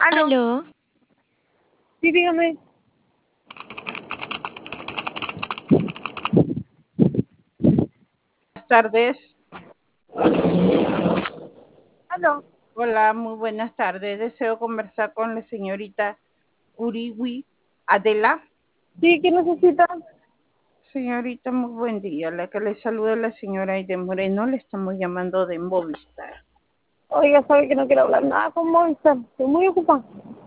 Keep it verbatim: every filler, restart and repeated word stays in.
Aló, Aló, sí, dígame. Buenas tardes. Aló, Hola, muy buenas tardes. Deseo conversar con la señorita Uriwi Adela. sí, ¿qué necesita? Señorita, muy buen día. La que le saluda es la señora Aide Moreno. Le estamos llamando de Movistar. Oiga, sabe que no quiero hablar nada con Movistar. Estoy muy ocupada.